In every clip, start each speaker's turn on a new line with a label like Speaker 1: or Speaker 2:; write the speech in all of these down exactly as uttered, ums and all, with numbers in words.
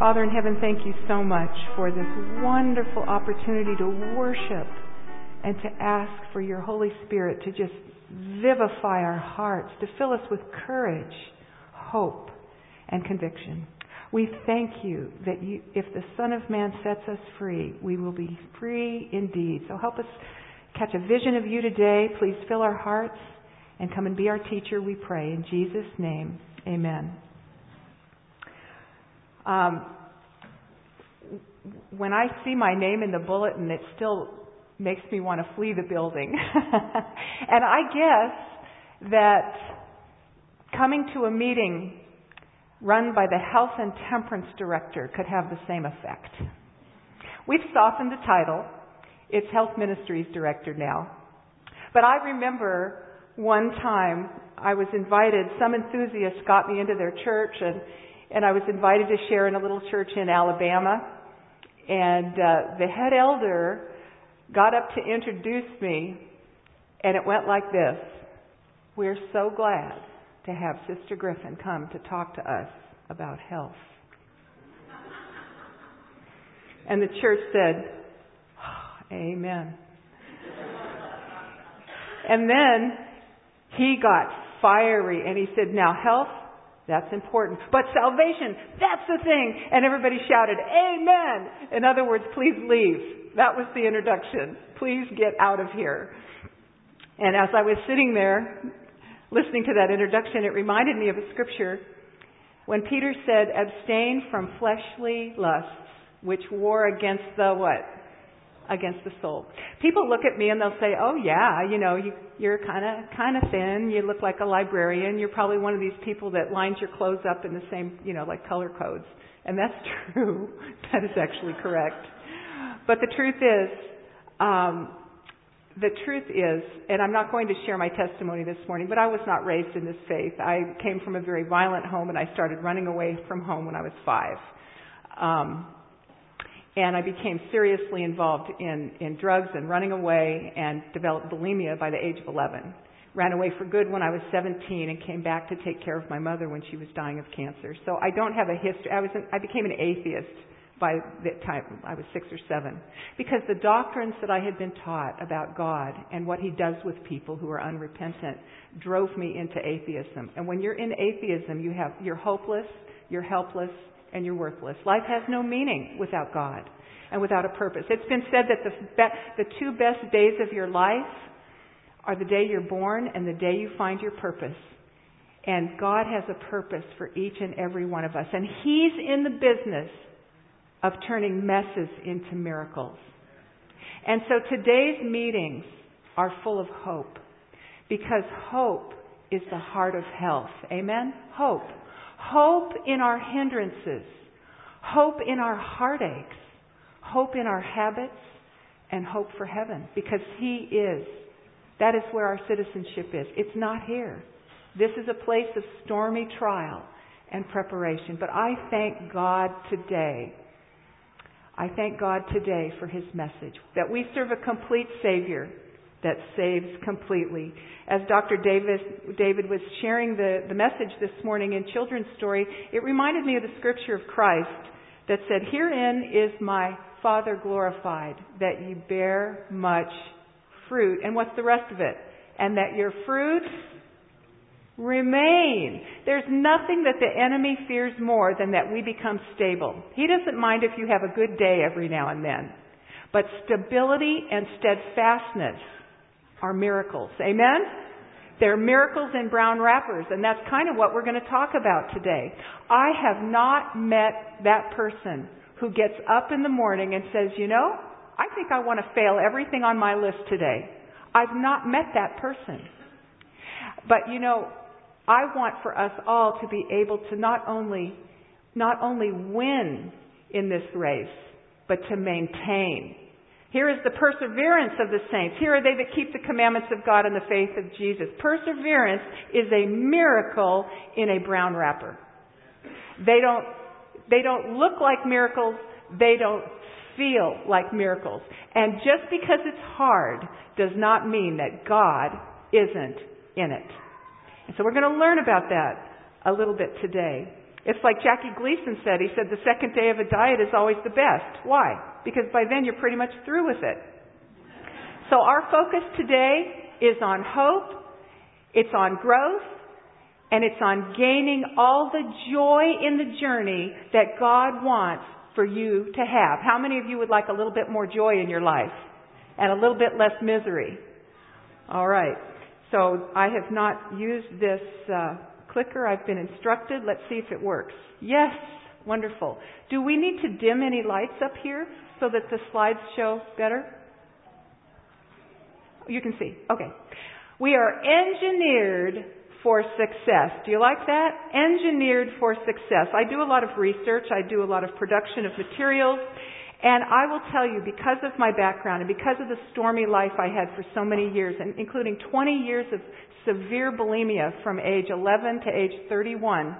Speaker 1: Father in heaven, thank you so much for this wonderful opportunity to worship and to ask for your Holy Spirit to just vivify our hearts, to fill us with courage, hope, and conviction. We thank you that you, if the Son of Man sets us free, we will be free indeed. So help us catch a vision of you today. Please fill our hearts and come and be our teacher, we pray. In Jesus' name, amen. Um, when I see my name in the bulletin, it still makes me want to flee the building. And I guess that coming to a meeting run by the Health and Temperance Director could have the same effect. We've softened the title. It's Health Ministries Director now. But I remember one time I was invited, some enthusiasts got me into their church, and, and I was invited to share in a little church in Alabama. And uh, the head elder got up to introduce me, and it went like this. We're so glad to have Sister Griffin come to talk to us about health. And the church said, oh, amen. And then he got fiery, and he said, now health, that's important. But salvation, that's the thing. And everybody shouted, amen. In other words, please leave. That was the introduction. Please get out of here. And as I was sitting there listening to that introduction, it reminded me of a scripture when Peter said, abstain from fleshly lusts, which war against the what? Against the soul. People look at me and they'll say, oh yeah, you know, you, you're kind of kind of thin. You look like a librarian. You're probably one of these people that lines your clothes up in the same, you know, like color codes. And that's true. That is actually correct. But the truth is, um, the truth is, and I'm not going to share my testimony this morning, but I was not raised in this faith. I came from a very violent home, and I started running away from home when I was five. Um, And I became seriously involved in, in drugs and running away, and developed bulimia by the age of eleven. Ran away for good when I was seventeen and came back to take care of my mother when she was dying of cancer. So I don't have a history. I was an, I became an atheist by the time I was six or seven, because the doctrines that I had been taught about God and what He does with people who are unrepentant drove me into atheism. And when you're in atheism, you have you're hopeless, you're helpless, and you're worthless. Life has no meaning without God and without a purpose. It's been said that the, be- the two best days of your life are the day you're born and the day you find your purpose. And God has a purpose for each and every one of us. And He's in the business of turning messes into miracles. And so today's meetings are full of hope, because hope is the heart of health. Amen? Hope. Hope in our hindrances, hope in our heartaches, hope in our habits, and hope for heaven, because He is. That is where our citizenship is. It's not here. This is a place of stormy trial and preparation. But I thank God today. I thank God today for His message, that we serve a complete Savior that saves completely. As Doctor Davis, David was sharing the, the message this morning in Children's Story, it reminded me of the scripture of Christ that said, herein is my Father glorified, that ye bear much fruit. And what's the rest of it? And that your fruit remain. There's nothing that the enemy fears more than that we become stable. He doesn't mind if you have a good day every now and then. But stability and steadfastness are miracles. Amen? They're miracles in brown wrappers, and that's kind of what we're going to talk about today. I have not met that person who gets up in the morning and says, you know, I think I want to fail everything on my list today. I've not met that person. But, you know, I want for us all to be able to not only, not only win in this race, but to maintain. Here is the perseverance of the saints. Here are they that keep the commandments of God and the faith of Jesus. Perseverance is a miracle in a brown wrapper. They don't, they don't look like miracles. They don't feel like miracles. And just because it's hard does not mean that God isn't in it. And so we're going to learn about that a little bit today. It's like Jackie Gleason said. He said the second day of a diet is always the best. Why? Because by then you're pretty much through with it. So our focus today is on hope, it's on growth, and it's on gaining all the joy in the journey that God wants for you to have. How many of you would like a little bit more joy in your life and a little bit less misery? All right. So I have not used this uh, clicker. I've been instructed. Let's see if it works. Yes. Wonderful. Do we need to dim any lights up here so that the slides show better? You can see. Okay. We are engineered for success. Do you like that? Engineered for success. I do a lot of research. I do a lot of production of materials. And I will tell you, because of my background and because of the stormy life I had for so many years, and including twenty years of severe bulimia from age eleven to age thirty-one,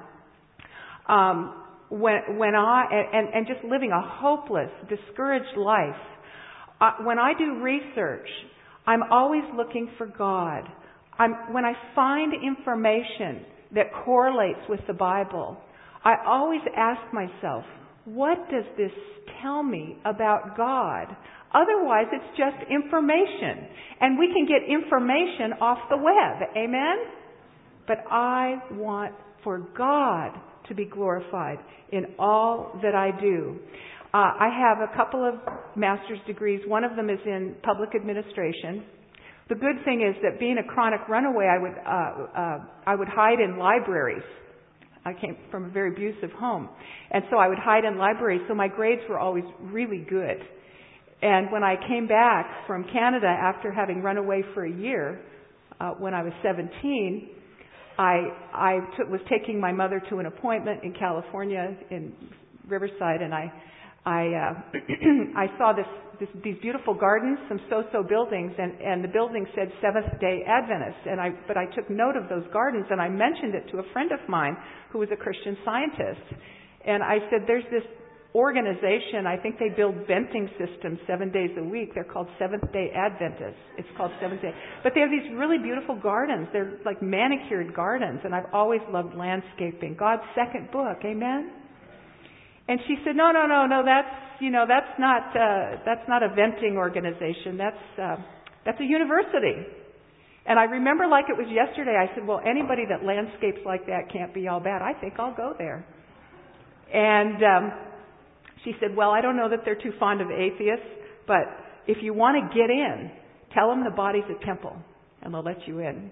Speaker 1: um, when, when I, and, and just living a hopeless, discouraged life, uh, when I do research, I'm always looking for God. I'm, when I find information that correlates with the Bible, I always ask myself, what does this tell me about God? Otherwise, it's just information. And we can get information off the web. Amen? But I want for God to be glorified in all that I do. Uh, I have a couple of master's degrees. One of them is in public administration. The good thing is that being a chronic runaway, I would uh, uh, I would hide in libraries. I came from a very abusive home, and so I would hide in libraries. So my grades were always really good. And when I came back from Canada after having run away for a year, uh, when I was seventeen, I I took, was taking my mother to an appointment in California in Riverside, and I I uh, I saw this. This, these beautiful gardens, some so-so buildings, and, and the building said Seventh-day Adventist. And I, but I took note of those gardens, and I mentioned it to a friend of mine who was a Christian Scientist. And I said, there's this organization, I think they build venting systems seven days a week. They're called Seventh-day Adventists. It's called Seventh-day. But they have these really beautiful gardens. They're like manicured gardens, and I've always loved landscaping. God's second book, amen? And she said, no, no, no, no, that's, you know, that's not, uh, that's not a venting organization. That's, uh, that's a university. And I remember like it was yesterday, I said, well, anybody that landscapes like that can't be all bad. I think I'll go there. And, um, she said, well, I don't know that they're too fond of atheists, but if you want to get in, tell them the body's a temple and they'll let you in.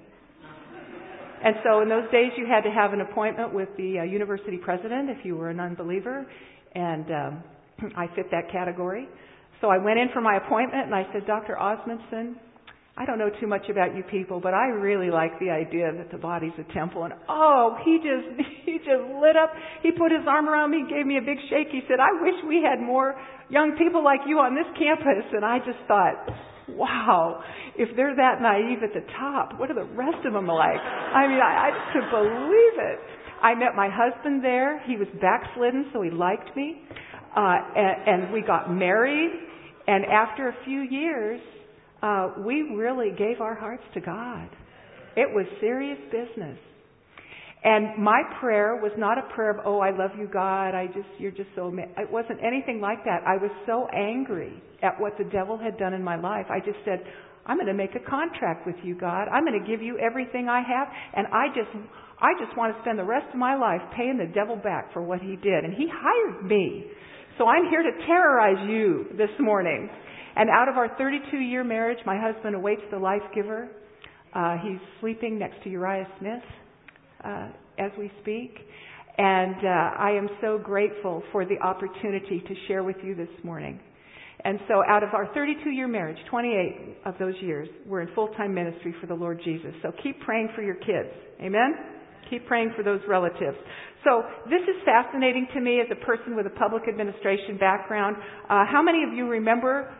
Speaker 1: And so in those days, you had to have an appointment with the uh, university president if you were an unbeliever, and um, I fit that category. So I went in for my appointment, and I said, Doctor Osmundson, I don't know too much about you people, but I really like the idea that the body's a temple. And oh, he just he just lit up. He put his arm around me, gave me a big shake. He said, I wish we had more young people like you on this campus. And I just thought, wow, if they're that naive at the top, what are the rest of them like? I mean, I, I couldn't believe it. I met my husband there. He was backslidden, so he liked me. Uh, and, and we got married. And after a few years, uh, we really gave our hearts to God. It was serious business. And my prayer was not a prayer of, oh, I love you, God. I just, you're just so, ama-. It wasn't anything like that. I was so angry at what the devil had done in my life. I just said, I'm going to make a contract with you, God. I'm going to give you everything I have. And I just, I just want to spend the rest of my life paying the devil back for what he did. And he hired me. So I'm here to terrorize you this morning. And out of our thirty-two year marriage, my husband awaits the life giver. Uh, he's sleeping next to Uriah Smith. Uh, as we speak. And uh, I am so grateful for the opportunity to share with you this morning. And so out of our thirty-two year marriage, twenty-eight of those years, we're in full-time ministry for the Lord Jesus. So keep praying for your kids. Amen? Keep praying for those relatives. So this is fascinating to me as a person with a public administration background. Uh, how many of you remember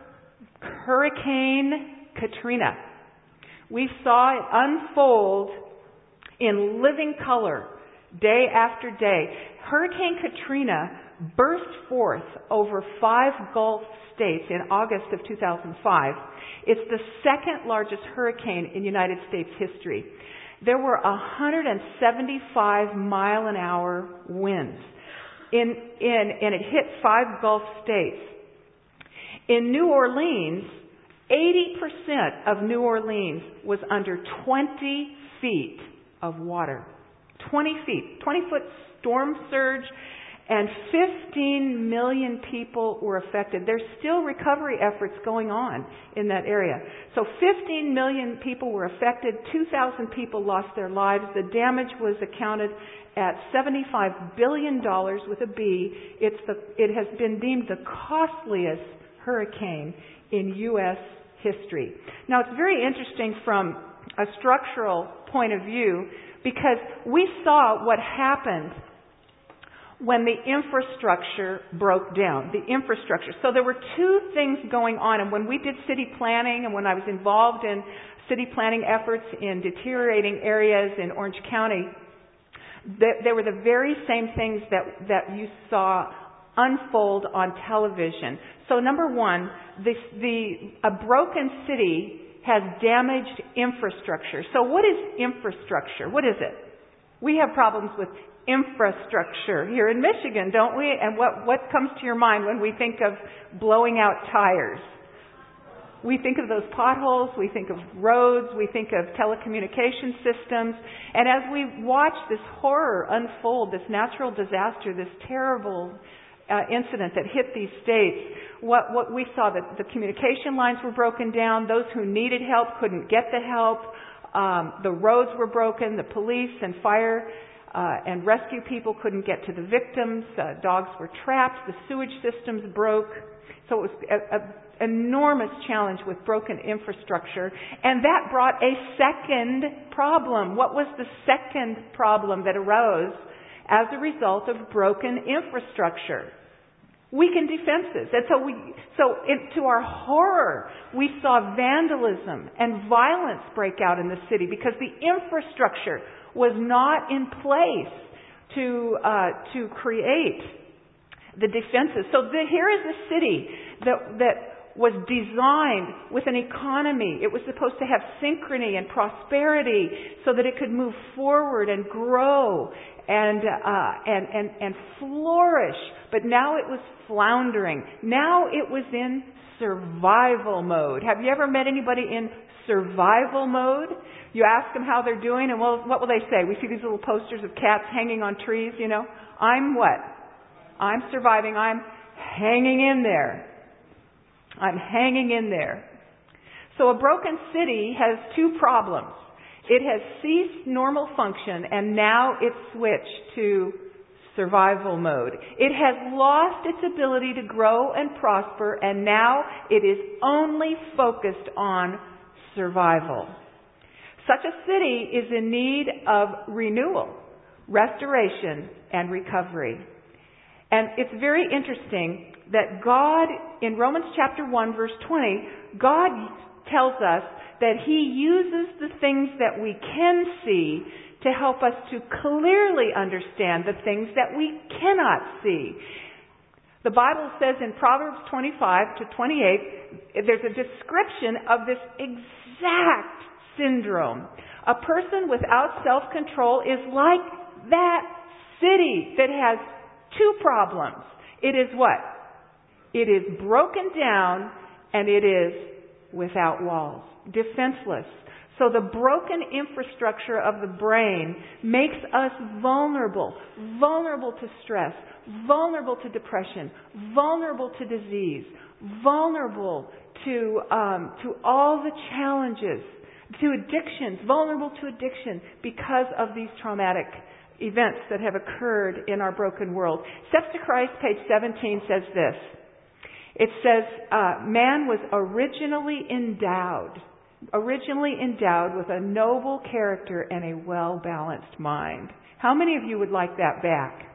Speaker 1: Hurricane Katrina? We saw it unfold in living color, day after day. Hurricane Katrina burst forth over five Gulf states in August of two thousand five. It's the second largest hurricane in United States history. there were one hundred seventy-five mile an hour winds. In, in, and it hit five Gulf states. In New Orleans, eighty percent of New Orleans was under twenty feet of water. twenty feet. twenty foot storm surge, and fifteen million people were affected. There's still recovery efforts going on in that area. So fifteen million people were affected. two thousand people lost their lives. The damage was accounted at seventy-five billion dollars with a B. It's the, it has been deemed the costliest hurricane in U S history. Now, it's very interesting from a structural point of view because we saw what happened when the infrastructure broke down. The infrastructure. So there were two things going on. And when we did city planning and when I was involved in city planning efforts in deteriorating areas in Orange County, they were the very same things that, that you saw unfold on television. So number one, this, the, a broken city has damaged infrastructure. So what is infrastructure? What is it? We have problems with infrastructure here in Michigan, don't we? And what, what comes to your mind when we think of blowing out tires? We think of those potholes, we think of roads, we think of telecommunication systems. And as we watch this horror unfold, this natural disaster, this terrible uh, incident that hit these states, what, what we saw, that the communication lines were broken down, those who needed help couldn't get the help, um, the roads were broken, the police and fire uh, and rescue people couldn't get to the victims, uh, dogs were trapped, the sewage systems broke. So it was a, a enormous challenge with broken infrastructure, and that brought a second problem. What was the second problem that arose as a result of broken infrastructure? Weakened defenses. And so we, so in, to our horror, we saw vandalism and violence break out in the city because the infrastructure was not in place to uh, to create the defenses. So the, here is a city that that was designed with an economy. It was supposed to have synchrony and prosperity so that it could move forward and grow and uh, and and and flourish. But now it was floundering. Now it was in survival mode. Have you ever met anybody in survival mode? You ask them how they're doing, and well, what will they say? We see these little posters of cats hanging on trees. You know, I'm what? I'm surviving. I'm hanging in there. I'm hanging in there. So a broken city has two problems. It has ceased normal function, and now it's switched to survival mode. It has lost its ability to grow and prosper, and now it is only focused on survival. Such a city is in need of renewal, restoration, and recovery. And it's very interesting that God, in Romans chapter one, verse twenty, God tells us that He uses the things that we can see to help us to clearly understand the things that we cannot see. The Bible says in Proverbs twenty-five to twenty-eight, there's a description of this exact syndrome. A person without self-control is like that city that has two problems. It is what? It is broken down and it is without walls, defenseless. So the broken infrastructure of the brain makes us vulnerable, vulnerable to stress, vulnerable to depression, vulnerable to disease, vulnerable to um, to all the challenges, to addictions, vulnerable to addiction because of these traumatic events that have occurred in our broken world. Steps to Christ, page seventeen, says this. It says, uh, man was originally endowed, originally endowed with a noble character and a well-balanced mind. How many of you would like that back?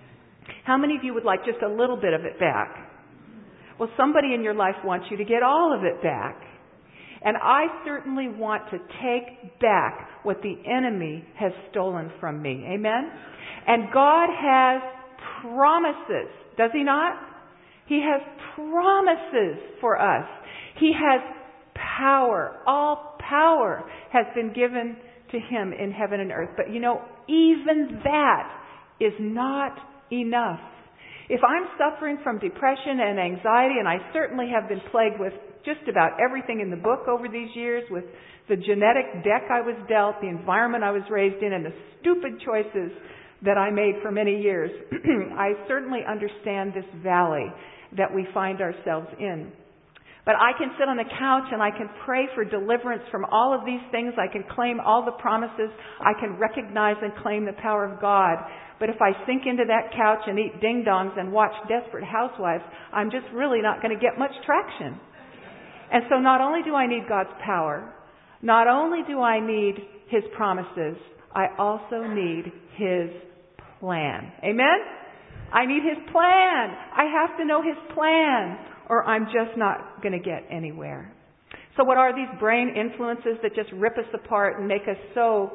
Speaker 1: How many of you would like just a little bit of it back? Well, somebody in your life wants you to get all of it back. And I certainly want to take back what the enemy has stolen from me. Amen? And God has promises, does He not? He has promises for us. He has power. All power has been given to to Him in heaven and earth. But you know, even that is not enough. If I'm suffering from depression and anxiety, and I certainly have been plagued with just about everything in the book over these years, with the genetic deck I was dealt, the environment I was raised in, and the stupid choices that I made for many years, I certainly understand this valley that we find ourselves in. But I can sit on the couch and I can pray for deliverance from all of these things. I can claim all the promises. I can recognize and claim the power of God. But if I sink into that couch and eat ding-dongs and watch Desperate Housewives, I'm just really not going to get much traction. And so not only do I need God's power, not only do I need His promises, I also need His plan. Amen? I need His plan. I have to know His plan, or I'm just not going to get anywhere. So what are these brain influences that just rip us apart and make us so,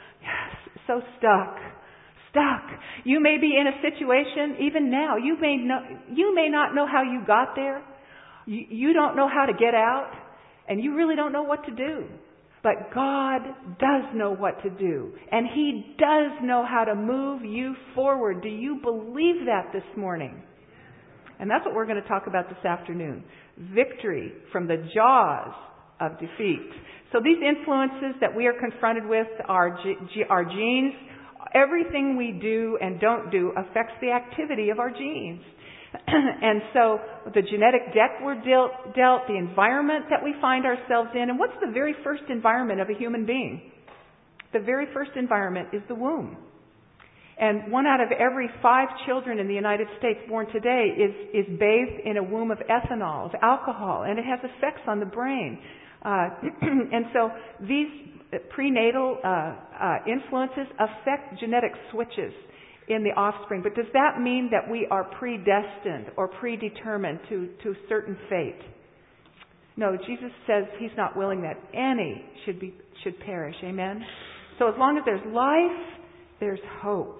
Speaker 1: so stuck? Stuck. You may be in a situation, even now, you may know, you may not know how you got there. You, you don't know how to get out, and you really don't know what to do. But God does know what to do, and He does know how to move you forward. Do you believe that this morning? And that's what we're going to talk about this afternoon. Victory from the jaws of defeat. So these influences that we are confronted with are ge- our genes. Everything we do and don't do affects the activity of our genes. And so the genetic deck we're dealt, dealt, the environment that we find ourselves in, and what's the very first environment of a human being? The very first environment is the womb. And one out of every five children in the United States born today is, is bathed in a womb of ethanol, of alcohol, and it has effects on the brain. Uh, and so these prenatal uh, uh, influences affect genetic switches in the offspring. But does that mean that we are predestined or predetermined to, to certain fate? No, Jesus says He's not willing that any should be should perish. Amen? So as long as there's life, there's hope.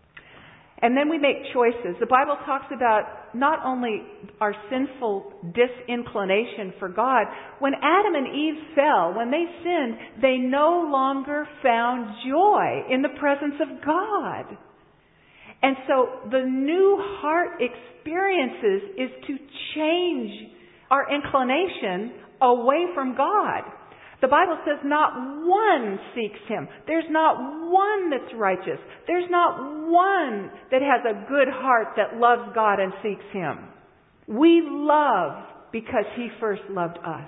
Speaker 1: And then we make choices. The Bible talks about not only our sinful disinclination for God. When Adam and Eve fell, when they sinned, they no longer found joy in the presence of God. And so the new heart experiences is to change our inclination away from God. The Bible says not one seeks Him. There's not one that's righteous. There's not one that has a good heart that loves God and seeks Him. We love because He first loved us.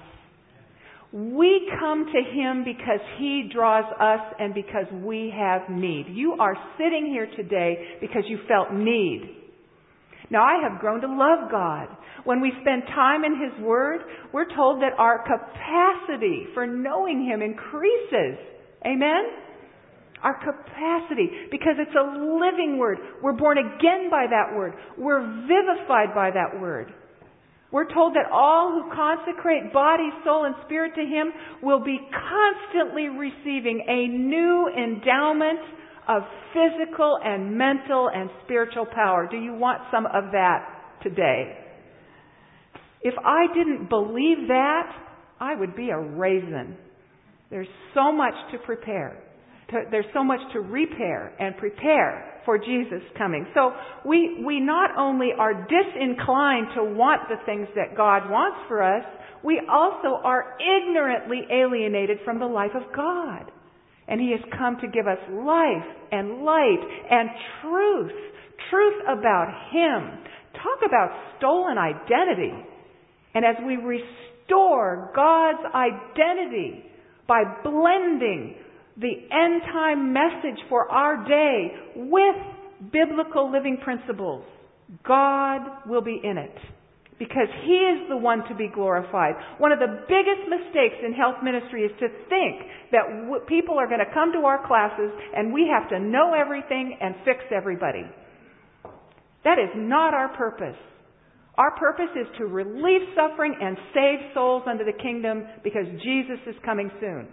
Speaker 1: We come to Him because He draws us and because we have need. You are sitting here today because you felt need. Now, I have grown to love God. When we spend time in His Word, we're told that our capacity for knowing Him increases. Amen? Our capacity, because it's a living Word. We're born again by that Word. We're vivified by that Word. We're told that all who consecrate body, soul, and spirit to Him will be constantly receiving a new endowment of physical and mental and spiritual power. Do you want some of that today? If I didn't believe that, I would be a raisin. There's so much to prepare. There's so much to repair and prepare for Jesus coming. So we, we not only are disinclined to want the things that God wants for us, we also are ignorantly alienated from the life of God. And He has come to give us life and light and truth. Truth about Him. Talk about stolen identity. And as we restore God's identity by blending the end time message for our day with biblical living principles, God will be in it. Because He is the one to be glorified. One of the biggest mistakes in health ministry is to think that w- people are going to come to our classes and we have to know everything and fix everybody. That is not our purpose. Our purpose is to relieve suffering and save souls unto the kingdom because Jesus is coming soon.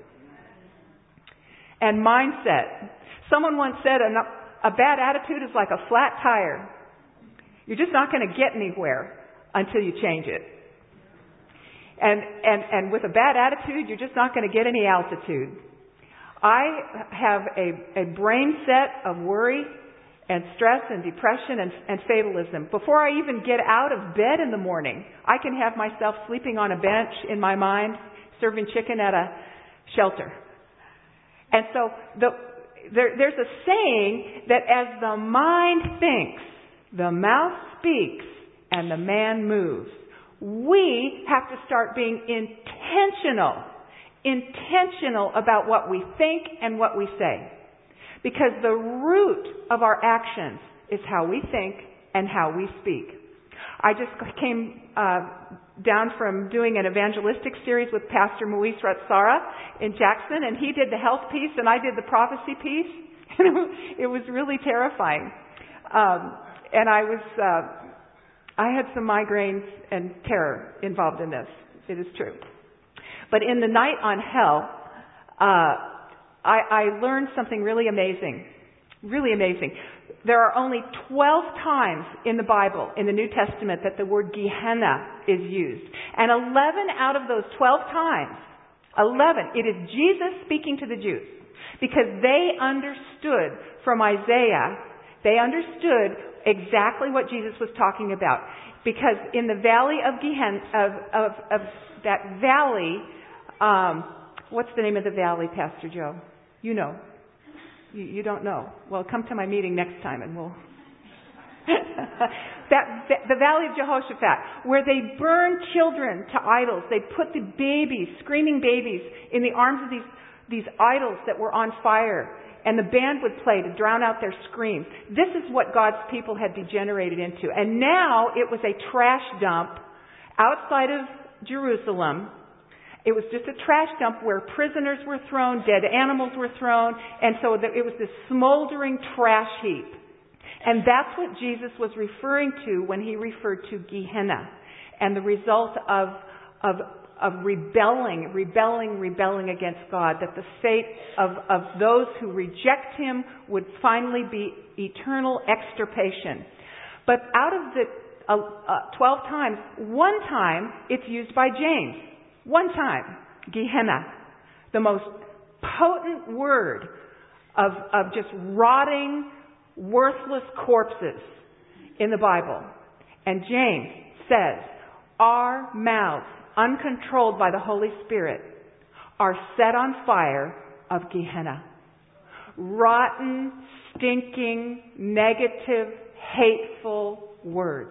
Speaker 1: And mindset. Someone once said a, a bad attitude is like a flat tire. You're just not going to get anywhere until you change it. And, and, and with a bad attitude, you're just not going to get any altitude. I have a, a brain set of worry and stress and depression and, and fatalism. Before I even get out of bed in the morning, I can have myself sleeping on a bench in my mind, serving chicken at a shelter. And so the, there, there's a saying that as the mind thinks, the mouth speaks, and the man moves. We have to start being intentional, intentional about what we think and what we say. Because the root of our actions is how we think and how we speak. I just came uh, down from doing an evangelistic series with Pastor Moise Ratsara in Jackson, and he did the health piece and I did the prophecy piece. It was really terrifying. Um, and I was, uh, I had some migraines and terror involved in this. It is true. But in the night on hell, uh, I, I learned something really amazing. Really amazing. There are only twelve times in the Bible, in the New Testament, that the word Gehenna is used. And eleven out of those twelve times, eleven, it is Jesus speaking to the Jews. Because they understood from Isaiah, they understood exactly what Jesus was talking about. Because in the valley of Gehenna, of, of, of that valley, um, what's the name of the valley, Pastor Joe? You know. You, you don't know. Well, come to my meeting next time and we'll... that the Valley of Jehoshaphat, where they burned children to idols. They put the babies, screaming babies, in the arms of these, these idols that were on fire. And the band would play to drown out their screams. This is what God's people had degenerated into. And now it was a trash dump outside of Jerusalem. It was just a trash dump where prisoners were thrown, dead animals were thrown, and so it was this smoldering trash heap. And that's what Jesus was referring to when he referred to Gehenna and the result of, of, of rebelling, rebelling, rebelling against God, that the fate of, of those who reject him would finally be eternal extirpation. But out of the uh, uh, twelve times, one time it's used by James. One time, Gehenna, the most potent word of, of just rotting, worthless corpses in the Bible. And James says, our mouths, uncontrolled by the Holy Spirit, are set on fire of Gehenna. Rotten, stinking, negative, hateful words.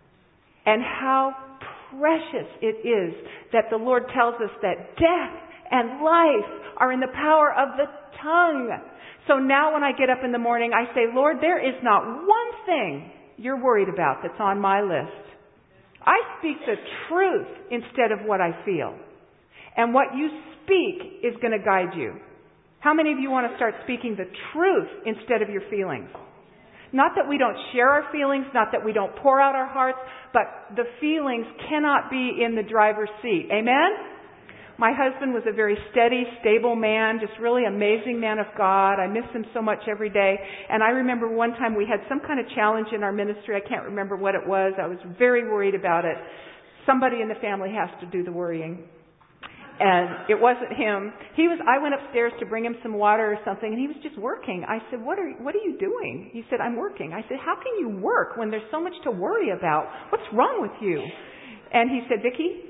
Speaker 1: And how precious it is that the Lord tells us that death and life are in the power of the tongue. So now when I get up in the morning, I say, Lord, there is not one thing you're worried about that's on my list. I speak the truth instead of what I feel. And what you speak is going to guide you. How many of you want to start speaking the truth instead of your feelings? Not that we don't share our feelings, not that we don't pour out our hearts, but the feelings cannot be in the driver's seat. Amen? My husband was a very steady, stable man, just really amazing man of God. I miss him so much every day. And I remember one time we had some kind of challenge in our ministry. I can't remember what it was. I was very worried about it. Somebody in the family has to do the worrying. And it wasn't him. He was, I went upstairs to bring him some water or something, and he was just working. I said, what are, what are you doing? He said, I'm working. I said, how can you work when there's so much to worry about? What's wrong with you? And he said, Vicki,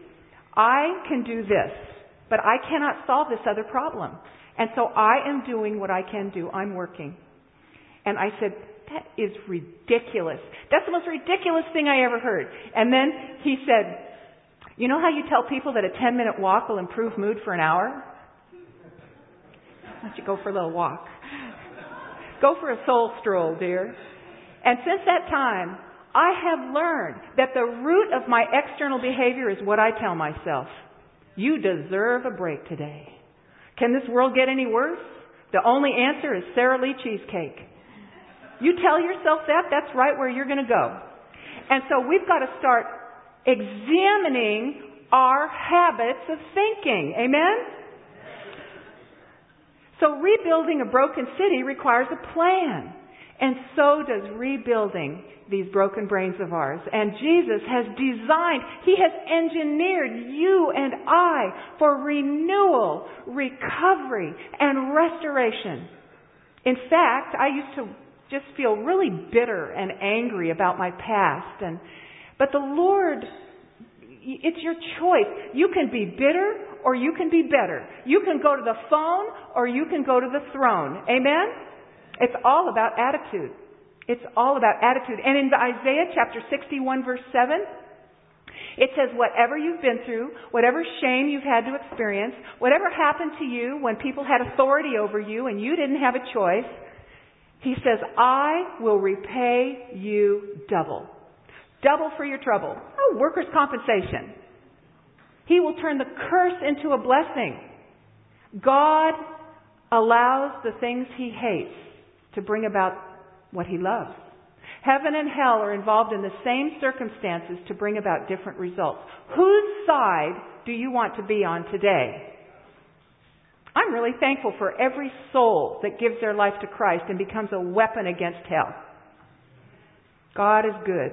Speaker 1: I can do this, but I cannot solve this other problem. And so I am doing what I can do. I'm working. And I said, that is ridiculous. That's the most ridiculous thing I ever heard. And then he said, you know how you tell people that a ten-minute walk will improve mood for an hour? Why don't you go for a little walk? Go for a soul stroll, dear. And since that time, I have learned that the root of my external behavior is what I tell myself. You deserve a break today. Can this world get any worse? The only answer is Sara Lee cheesecake. You tell yourself that, that's right where you're going to go. And so we've got to start examining our habits of thinking. Amen? So rebuilding a broken city requires a plan. And so does rebuilding these broken brains of ours. And Jesus has designed, He has engineered you and I for renewal, recovery, and restoration. In fact, I used to just feel really bitter and angry about my past. And but the Lord, it's your choice. You can be bitter or you can be better. You can go to the phone or you can go to the throne. Amen? It's all about attitude. It's all about attitude. And in Isaiah chapter sixty-one verse seven, it says, whatever you've been through, whatever shame you've had to experience, whatever happened to you when people had authority over you and you didn't have a choice, He says, I will repay you double. Double for your trouble. Oh, workers' compensation. He will turn the curse into a blessing. God allows the things He hates to bring about what He loves. Heaven and hell are involved in the same circumstances to bring about different results. Whose side do you want to be on today? I'm really thankful for every soul that gives their life to Christ and becomes a weapon against hell. God is good.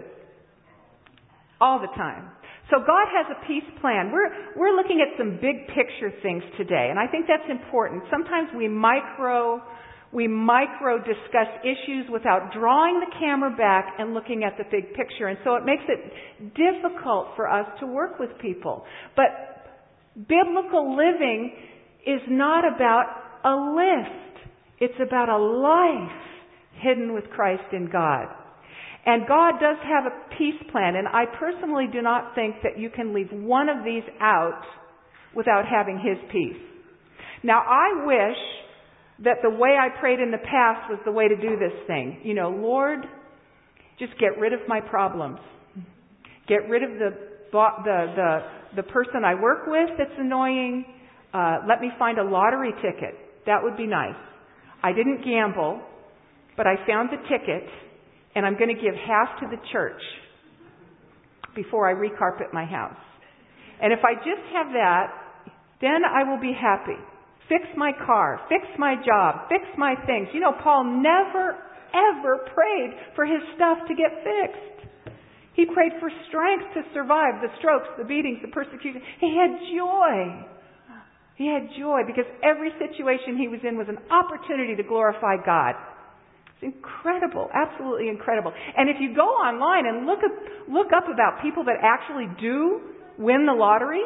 Speaker 1: All the time. So God has a peace plan. We're, we're looking at some big picture things today, and I think that's important. Sometimes we micro, we micro discuss issues without drawing the camera back and looking at the big picture, and so it makes it difficult for us to work with people. But biblical living is not about a list. It's about a life hidden with Christ in God. And God does have a peace plan, and I personally do not think that you can leave one of these out without having His peace. Now, I wish that the way I prayed in the past was the way to do this thing. You know, Lord, just get rid of my problems. Get rid of the the the, the person I work with that's annoying. Uh, let me find a lottery ticket. That would be nice. I didn't gamble, but I found the ticket. And I'm going to give half to the church before I recarpet my house. And if I just have that, then I will be happy. Fix my car, fix my job, fix my things. You know, Paul never, ever prayed for his stuff to get fixed. He prayed for strength to survive the strokes, the beatings, the persecution. He had joy. He had joy because every situation he was in was an opportunity to glorify God. It's incredible, absolutely incredible. And if you go online and look up, look up about people that actually do win the lottery,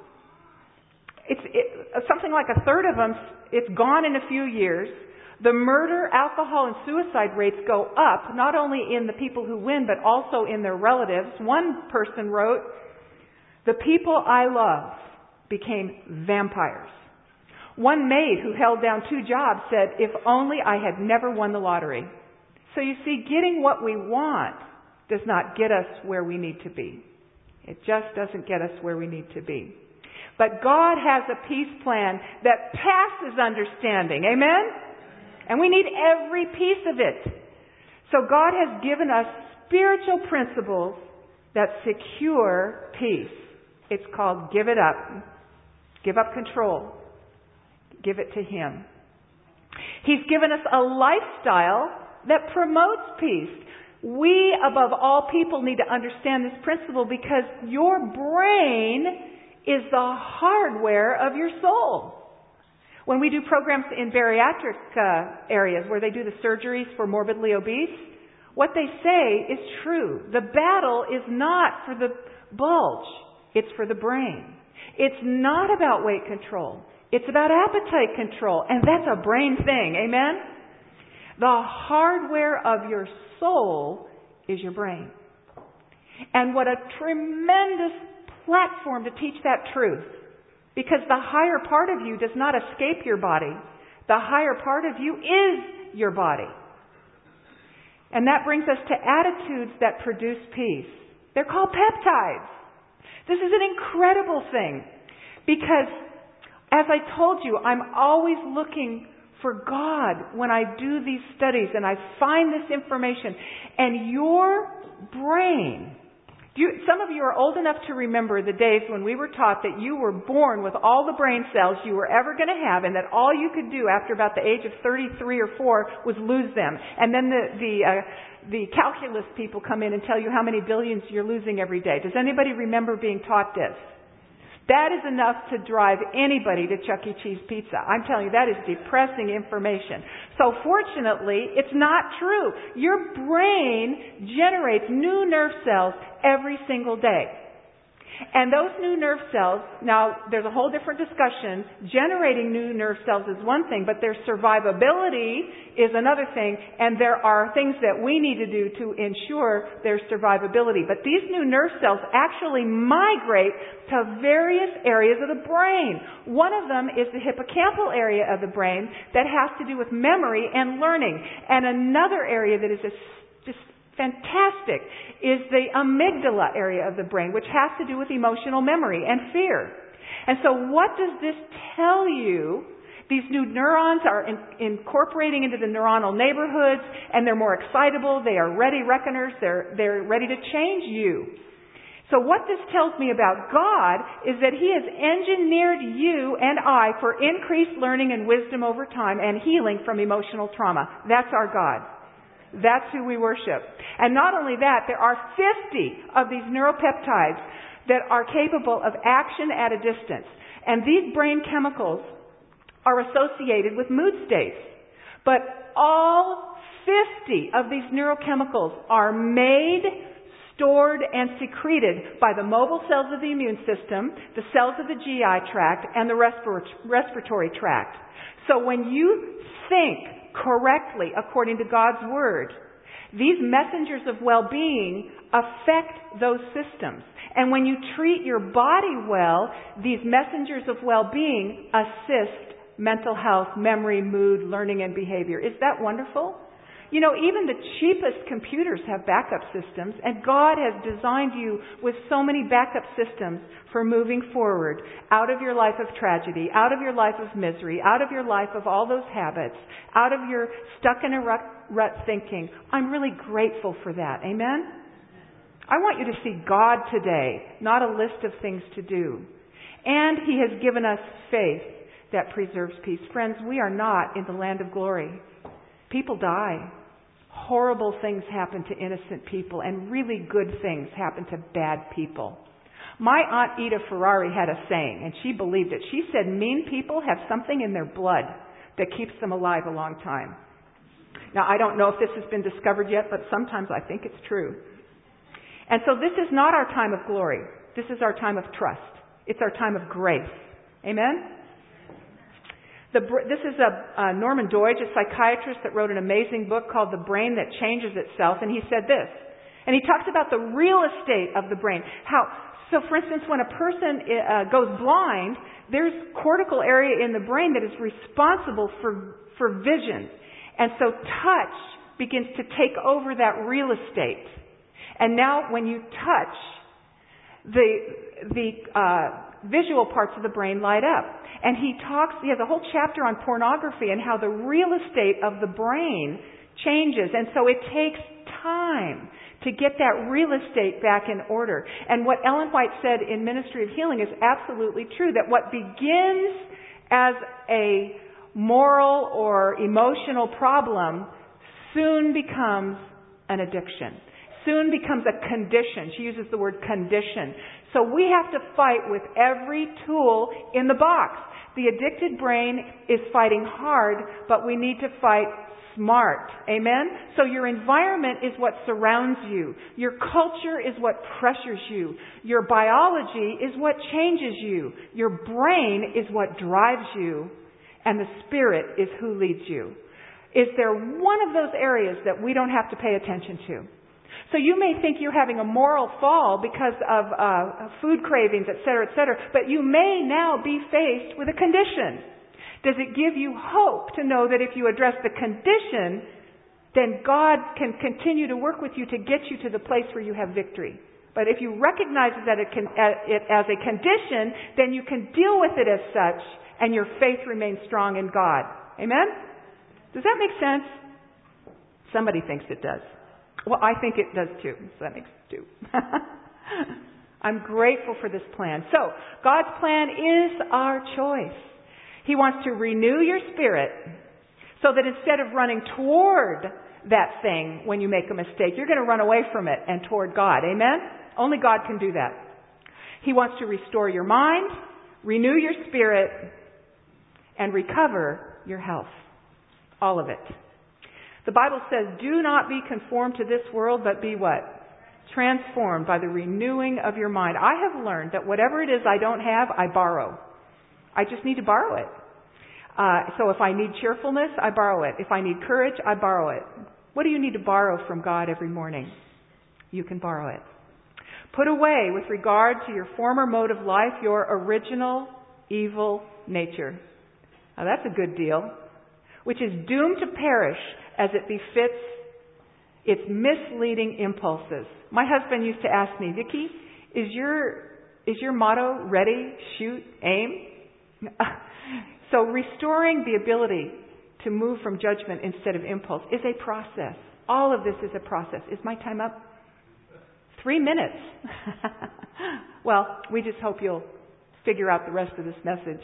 Speaker 1: it's it, something like a third of them, it's gone in a few years. The murder, alcohol, and suicide rates go up, not only in the people who win, but also in their relatives. One person wrote, "The people I love became vampires." One maid who held down two jobs said, "If only I had never won the lottery." So you see, getting what we want does not get us where we need to be. It just doesn't get us where we need to be. But God has a peace plan that passes understanding. Amen? And we need every piece of it. So God has given us spiritual principles that secure peace. It's called give it up. Give up control. Give it to Him. He's given us a lifestyle that promotes peace. We, above all people, need to understand this principle because your brain is the hardware of your soul. When we do programs in bariatric uh, areas where they do the surgeries for morbidly obese, what they say is true. The battle is not for the bulge. It's for the brain. It's not about weight control. It's about appetite control, and that's a brain thing. Amen? The hardware of your soul is your brain. And what a tremendous platform to teach that truth. Because the higher part of you does not escape your body. The higher part of you is your body. And that brings us to attitudes that produce peace. They're called peptides. This is an incredible thing. Because as I told you, I'm always looking for God when I do these studies and I find this information. And your brain, Do you, some of you are old enough to remember the days when we were taught that you were born with all the brain cells you were ever going to have, and that all you could do after about the age of thirty-three or four was lose them. And then the the uh, the calculus people come in and tell you how many billions you're losing every day. Does anybody remember being taught this? That is enough to drive anybody to Chuck E. Cheese pizza. I'm telling you, that is depressing information. So fortunately, it's not true. Your brain generates new nerve cells every single day. And those new nerve cells, now there's a whole different discussion. Generating new nerve cells is one thing, but their survivability is another thing. And there are things that we need to do to ensure their survivability. But these new nerve cells actually migrate to various areas of the brain. One of them is the hippocampal area of the brain that has to do with memory and learning. And another area that is just, just fantastic is the amygdala area of the brain, which has to do with emotional memory and fear. And so what does this tell you? These new neurons are in, incorporating into the neuronal neighborhoods, and they're more excitable. They are ready reckoners. They're, they're ready to change you. So what this tells me about God is that He has engineered you and I for increased learning and wisdom over time and healing from emotional trauma. That's our God. That's who we worship. And not only that, there are fifty of these neuropeptides that are capable of action at a distance. And these brain chemicals are associated with mood states. But all fifty of these neurochemicals are made, stored, and secreted by the mobile cells of the immune system, the cells of the G I tract, and the respiratory tract. So when you think correctly according to God's Word, these messengers of well-being affect those systems. And when you treat your body well, these messengers of well-being assist mental health, memory, mood, learning, and behavior. Is that wonderful? You know, even the cheapest computers have backup systems, and God has designed you with so many backup systems for moving forward out of your life of tragedy, out of your life of misery, out of your life of all those habits, out of your stuck in a rut, rut thinking. I'm really grateful for that. Amen? I want you to see God today, not a list of things to do. And He has given us faith that preserves peace. Friends, we are not in the land of glory. People die. Horrible things happen to innocent people, and really good things happen to bad people. My Aunt Ida Ferrari had a saying, and she believed it. She said mean people have something in their blood that keeps them alive a long time. Now, I don't know if this has been discovered yet, but sometimes I think it's true. And so this is not our time of glory. This is our time of trust. It's our time of grace. Amen? The, this is a, uh, Norman Doidge, a psychiatrist that wrote an amazing book called The Brain That Changes Itself, and he said this. And he talks about the real estate of the brain. How, so for instance, when a person uh, goes blind, there's cortical area in the brain that is responsible for, for vision. And so touch begins to take over that real estate. And now when you touch, the, the uh, visual parts of the brain light up. And he talks, he has a whole chapter on pornography and how the real estate of the brain changes. And so it takes time to get that real estate back in order. And what Ellen White said in Ministry of Healing is absolutely true, that what begins as a moral or emotional problem soon becomes an addiction, soon becomes a condition. She uses the word condition. So we have to fight with every tool in the box. The addicted brain is fighting hard, but we need to fight smart. Amen? So your environment is what surrounds you. Your culture is what pressures you. Your biology is what changes you. Your brain is what drives you. And the Spirit is who leads you. Is there one of those areas that we don't have to pay attention to? So you may think you're having a moral fall because of uh, food cravings, et cetera, et cetera, but you may now be faced with a condition. Does it give you hope to know that if you address the condition, then God can continue to work with you to get you to the place where you have victory? But if you recognize that it, can, uh, it as a condition, then you can deal with it as such, and your faith remains strong in God. Amen? Does that make sense? Somebody thinks it does. Well, I think it does too. So that makes two. I'm grateful for this plan. So, God's plan is our choice. He wants to renew your spirit so that instead of running toward that thing when you make a mistake, you're going to run away from it and toward God. Amen? Only God can do that. He wants to restore your mind, renew your spirit, and recover your health. All of it. The Bible says, do not be conformed to this world, but be what? Transformed by the renewing of your mind. I have learned that whatever it is I don't have, I borrow. I just need to borrow it. Uh, so if I need cheerfulness, I borrow it. If I need courage, I borrow it. What do you need to borrow from God every morning? You can borrow it. Put away, with regard to your former mode of life, your original evil nature. Now that's a good deal. Which is doomed to perish as it befits its misleading impulses. My husband used to ask me, Vicki, is your is your motto ready, shoot, aim? So restoring the ability to move from judgment instead of impulse is a process. All of this is a process. Is my time up? Three minutes. Well, we just hope you'll figure out the rest of this message.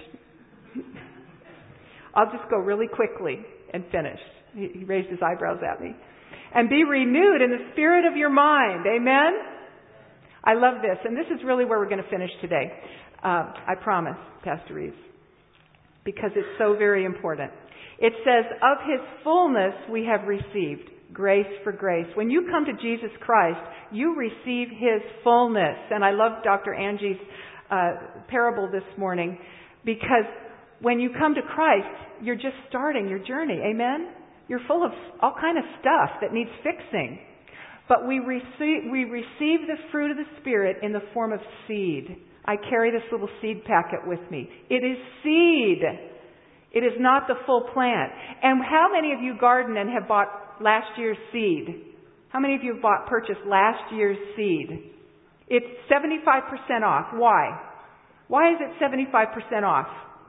Speaker 1: I'll just go really quickly and finish. He raised his eyebrows at me. And be renewed in the spirit of your mind. Amen? I love this. And this is really where we're going to finish today. Uh, I promise, Pastor Reeves. Because it's so very important. It says, of His fullness we have received grace for grace. When you come to Jesus Christ, you receive His fullness. And I love Doctor Angie's uh, parable this morning, because when you come to Christ, you're just starting your journey. Amen? You're full of all kind of stuff that needs fixing. But we receive, we receive the fruit of the Spirit in the form of seed. I carry this little seed packet with me. It is seed. It is not the full plant. And how many of you garden and have bought last year's seed? How many of you have bought, purchased last year's seed? It's seventy-five percent off. Why? Why is it seventy-five percent off?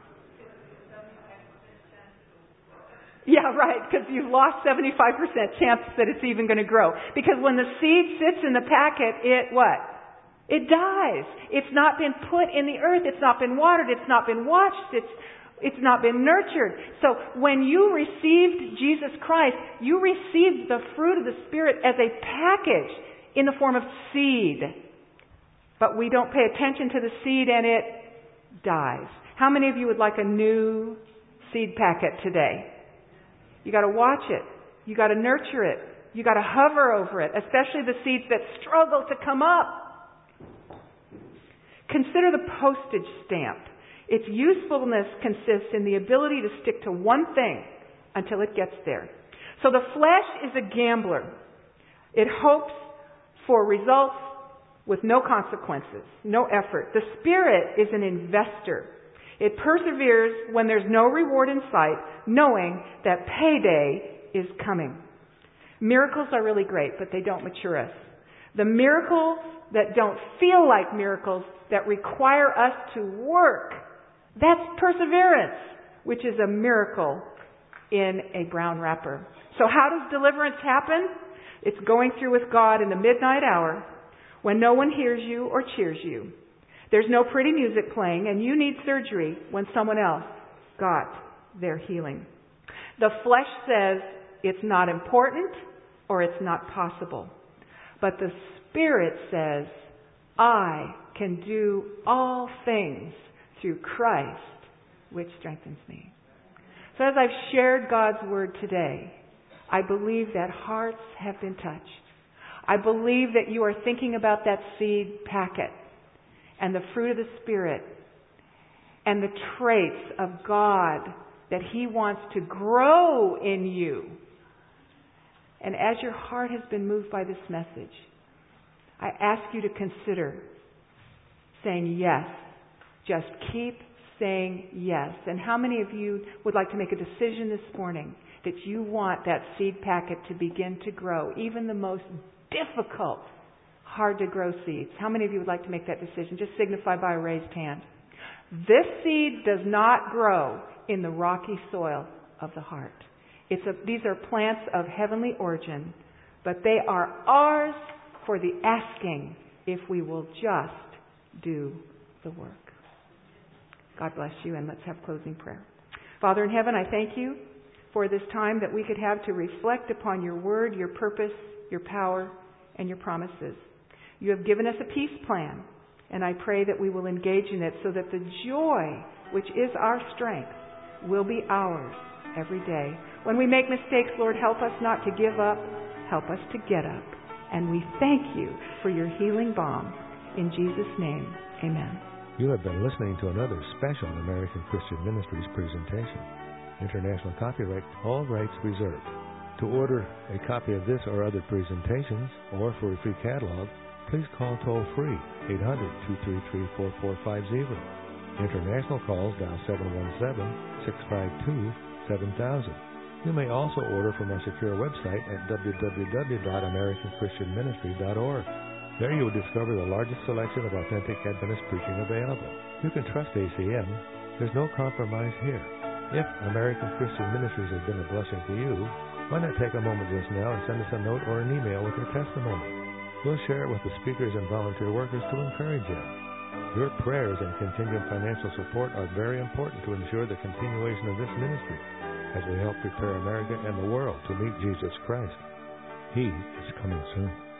Speaker 1: Yeah, right, because you've lost seventy-five percent chance that it's even going to grow. Because when the seed sits in the packet, it what? It dies. It's not been put in the earth. It's not been watered. It's not been watched. It's it's not been nurtured. So when you received Jesus Christ, you received the fruit of the Spirit as a package in the form of seed. But we don't pay attention to the seed and it dies. How many of you would like a new seed packet today? You got to watch it. You got to nurture it. You got to hover over it, especially the seeds that struggle to come up. Consider the postage stamp. Its usefulness consists in the ability to stick to one thing until it gets there. So the flesh is a gambler. It hopes for results with no consequences, no effort. The Spirit is an investor. It perseveres when there's no reward in sight, knowing that payday is coming. Miracles are really great, but they don't mature us. The miracles that don't feel like miracles, that require us to work, that's perseverance, which is a miracle in a brown wrapper. So how does deliverance happen? It's going through with God in the midnight hour when no one hears you or cheers you. There's no pretty music playing, and you need surgery when someone else got their healing. The flesh says it's not important or it's not possible. But the Spirit says, I can do all things through Christ, which strengthens me. So as I've shared God's Word today, I believe that hearts have been touched. I believe that you are thinking about that seed packet and the fruit of the Spirit and the traits of God that He wants to grow in you. And as your heart has been moved by this message, I ask you to consider saying yes. Just keep saying yes. And how many of you would like to make a decision this morning that you want that seed packet to begin to grow, even the most difficult, hard to grow seeds? How many of you would like to make that decision? Just signify by a raised hand. This seed does not grow in the rocky soil of the heart. It's a, these are plants of heavenly origin, but they are ours for the asking if we will just do the work. God bless you, and let's have closing prayer. Father in heaven, I thank you for this time that we could have to reflect upon your word, your purpose, your power, and your promises. You have given us a peace plan, and I pray that we will engage in it so that the joy, which is our strength, will be ours every day. When we make mistakes, Lord, help us not to give up. Help us to get up. And we thank you for your healing balm. In Jesus' name, amen.
Speaker 2: You have been listening to another special American Christian Ministries presentation. International copyright, all rights reserved. To order a copy of this or other presentations, or for a free catalog, please call toll-free eight hundred, two three three, four four five zero. International calls dial seven one seven, six five two, seven thousand. You may also order from our secure website at w w w dot american christian ministry dot org. There you will discover the largest selection of authentic Adventist preaching available. You can trust A C M. There's no compromise here. If American Christian Ministries has been a blessing to you, why not take a moment just now and send us a note or an email with your testimony? We'll share it with the speakers and volunteer workers to encourage you. Your prayers and continued financial support are very important to ensure the continuation of this ministry as we help prepare America and the world to meet Jesus Christ. He is coming soon.